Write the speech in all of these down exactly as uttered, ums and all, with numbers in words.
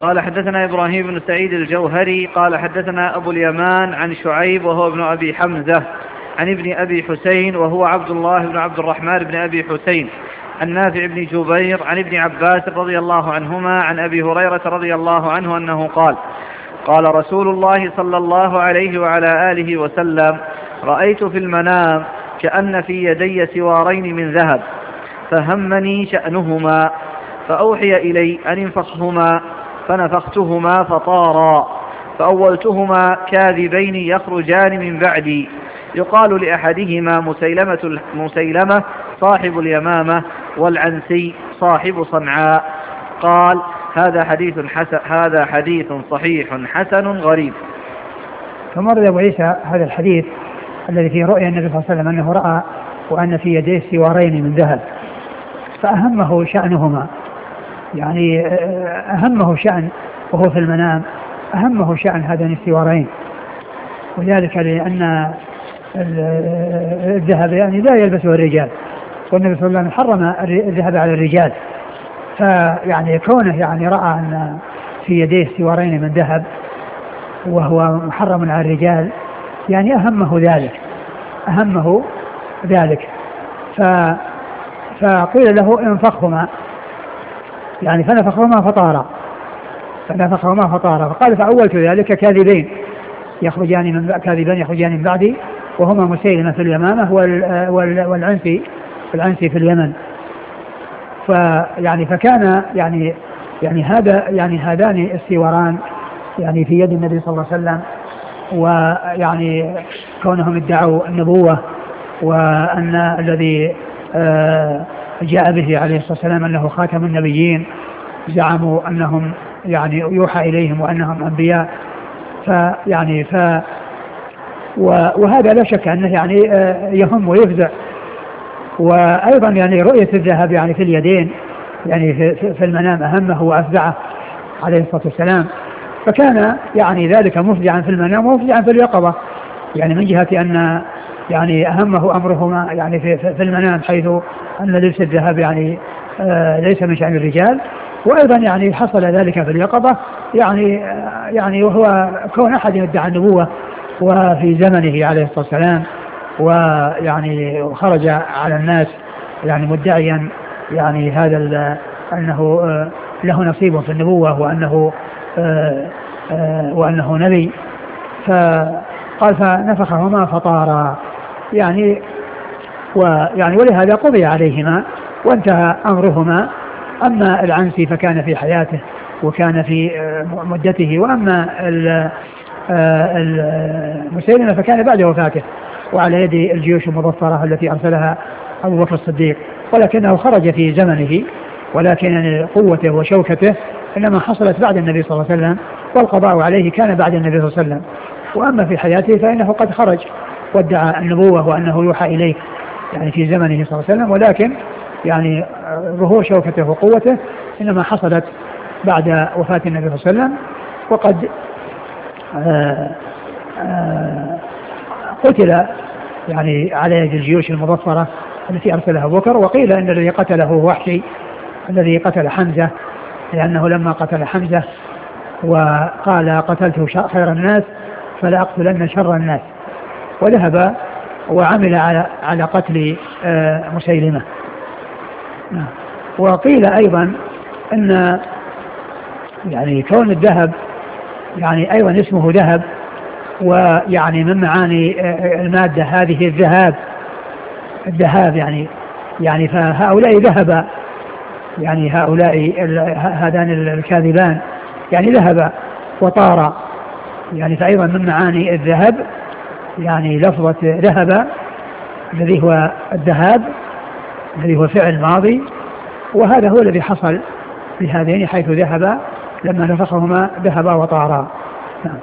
قال حدثنا إبراهيم بن سعيد الجوهري قال حدثنا أبو اليمان عن شعيب وهو ابن أبي حمزة عن ابن أبي حسين وهو عبد الله بن عبد الرحمن بن أبي حسين عن نافع بن جبير عن ابن عباس رضي الله عنهما عن أبي هريرة رضي الله عنه أنه قال قال رسول الله صلى الله عليه وعلى آله وسلم رأيت في المنام كأن في يدي سوارين من ذهب فهمني شأنهما فأوحي إلي أن انفخهما فنفختهما فطارا فأولتهما كاذبين يخرجان من بعدي يقال لأحدهما مسيلمة, مسيلمة صاحب اليمامة والعنسي صاحب صنعاء. قال هذا حديث, حسن هذا حديث صحيح حسن غريب. ثم رد أبو عيسى هذا الحديث الذي فيه رؤيا النبي صلى الله عليه وسلم أنه رأى وأن في يديه سوارين من ذهب فأهمه شأنهما، يعني أهمه شأن وهو في المنام أهمه شأن هذين السوارين، وذلك لأن الذهب يعني لا يلبسه الرجال، والنبي صلى الله عليه وسلم حرم الذهب على الرجال، فيعني كونه يعني رأى أن في يديه سوارين من ذهب وهو محرم على الرجال يعني أهمه ذلك أهمه ذلك ف فقيل له انفخهما، يعني فنفخهما فطارا فنفخهما فطارا فقال فأولت ذلك كاذبين يخرجان من كاذبين يخرجان من بعدي وهما مسيلمة في اليمامة والعنسي العنسي في اليمن. فيعني فكان يعني يعني هذا يعني هذان السواران يعني في يد النبي صلى الله عليه وسلم، ويعني كونهم ادعوا النبوة وأن الذي آه جاء به عليه الصلاة والسلام أنه خاتم النبيين زعموا أنهم يعني يوحى إليهم وأنهم أنبياء، فيعني ف وهذا لا شك أنه يعني يهم ويفزع. وأيضا يعني رؤية الذهب يعني في اليدين يعني في, في المنام أهمه وأفزعه عليه الصلاة والسلام، فكان يعني ذلك مفزعا في المنام ومفزعا في اليقظة، يعني من جهة أن يعني أهمه أمرهما يعني في, في المنام حيث أن لبس الذهب يعني آه ليس من شأن الرجال، وأيضا يعني حصل ذلك في اليقظة يعني آه يعني وهو كون أحد يدعي النبوة وفي زمنه عليه الصلاة والسلام، ويعني خرج على الناس يعني مدعيا يعني هذا أنه آه له نصيب في النبوة وأنه آه آه وأنه نبي، فقال فنفخهما فطارا يعني ويعني ولهذا قضي عليهما وانتهى أمرهما. أما العنسي فكان في حياته وكان في مدته، وأما المسيلمة فكان بعد وفاته وعلى يد الجيوش المظفرة التي أرسلها أبو بكر الصديق، ولكنه خرج في زمنه، ولكن قوته وشوكته إنما حصلت بعد النبي صلى الله عليه وسلم، والقضاء عليه كان بعد النبي صلى الله عليه وسلم. وأما في حياته فإنه قد خرج وادعى النبوة وأنه يوحى إليه يعني في زمنه صلى الله عليه وسلم، ولكن يعني ظهور شوكته وقوته إنما حصلت بعد وفاة النبي صلى الله عليه وسلم. وقد آآ آآ قتل يعني على يد الجيوش المظفرة التي أرسلها أبو بكر، وقيل أن الذي قتله هو وحشي الذي قتل حمزة، لأنه لما قتل حمزة وقال قتلته خير الناس فلا أقتلن شر الناس، وذهب وعمل على على قتل مسيلمة. وقيل أيضا أن يعني كون الذهب يعني أيضا اسمه ذهب، ويعني من معاني المادة هذه الذهاب الذهاب يعني يعني فهؤلاء ذهب يعني هؤلاء هذان الكاذبان يعني ذهب وطار، يعني فأيضا من معاني الذهب يعني لفظة ذهب الذي هو الذهاب الذي هو فعل ماضي، وهذا هو الذي حصل بهذين حيث ذهب لما نفخهما ذهبا وطارا. نعم.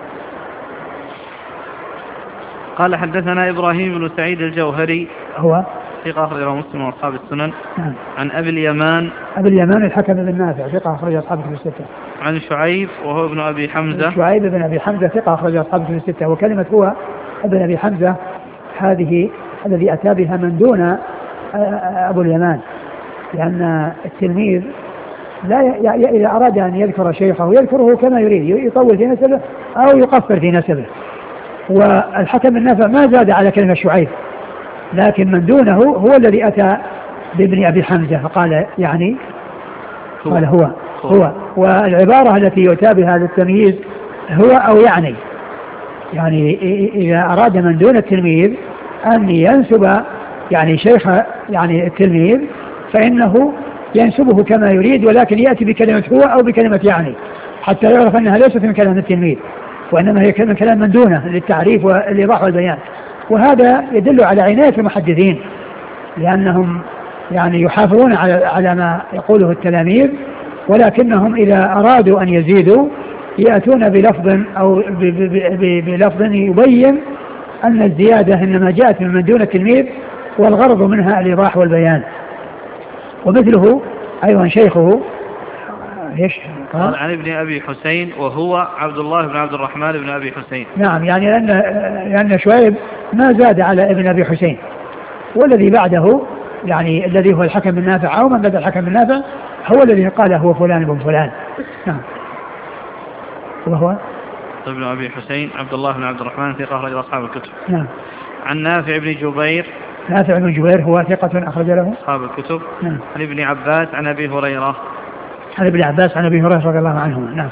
قال حدثنا إبراهيم بن سعيد الجوهري هو ثقة أخرجه مسلم وأصحاب السنن. نعم. عن أبي اليمان أبي اليمان الحكم بن نافع ثقة أخرج أصحاب الكتب الستة. عن شعيب وهو ابن أبي حمزة شعيب بن أبي حمزة ثقة أخرج أصحاب الكتب الستة. وكلمة هو ابن أبي حمزة هذه الذي أتى بها من دون أبو اليمان، لأن التلميذ لا ي... ي... إذا أراد أن يذكر شيخه يذكره كما يريد، يطول في نسبه أو يقصر في نسبه. والحكم النافع ما زاد على كلمة شعيب، لكن من دونه هو الذي أتى بابن أبي حمزة فقال يعني قال هو هو والعبارة التي يؤتى بها للتمييز هو أو يعني يعني إذا أراد من دون التلميذ أن ينسب يعني شيخ يعني التلميذ فإنه ينسبه كما يريد، ولكن يأتي بكلمة هو أو بكلمة يعني حتى يعرف أنها ليست من كلام التلميذ وإنما هي من كلام من دونه للتعريف والإيضاح والبيان. وهذا يدل على عناية المحدثين لأنهم يعني يحافظون على على ما يقوله التلاميذ، ولكنهم إذا أرادوا أن يزيدوا يأتون بلفظ أو بلفظ يبين أن الزيادة إنما جاءت من دون التلميذ والغرض منها الإيضاح والبيان. ومثله أيضا شيخه ايش قال عن ابن أبي حسين وهو عبد الله بن عبد الرحمن بن أبي حسين. نعم، يعني لأن لأن شعيب ما زاد على ابن أبي حسين، والذي بعده يعني الذي هو الحكم النافع أو من بدأ الحكم النافع هو الذي قال هو فلان بن فلان. نعم. وهو ابن أبي حسين عبد الله بن عبد الرحمن ثقة أخرج أصحاب الكتب. نعم. عن نافع بن جبير. نافع بن جبير هو ثقة أخرج له أصحاب الكتب. نعم. عن ابن عباس عن أبي هريرة. عن ابن عباس عن أبي هريرة رضي الله عنهما. نعم.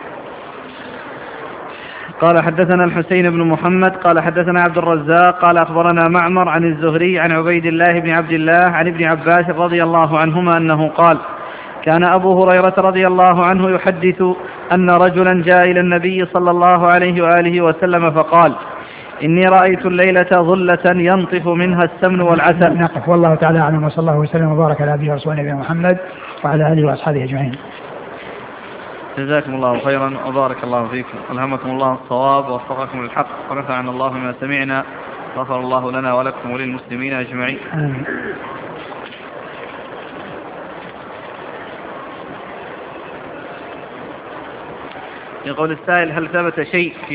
قال حدثنا الحسين بن محمد قال حدثنا عبد الرزاق قال أخبرنا معمر عن الزهري عن عبيد الله بن عبد الله عن ابن عباس رضي الله عنهما أنه قال كان أبو هريرة رضي الله عنه يحدث أن رجلا جاء إلى النبي صلى الله عليه وآله وسلم فقال إني رأيت الليلة ظلة ينطف منها السمن والعسل. نقف والله تعالى أعلم وصلى الله وسلم وبارك على أبيه ورسوله نبينا محمد وعلى آله وأصحابه أجمعين. جزاكم الله خيرا وبارك الله فيكم، ألهمكم الله الصواب ووفقكم للحق ونفعنا الله ما سمعنا، غفر الله لنا ولكم وللمسلمين أجمعين. آمين. يقول السائل هل ثبت شيء في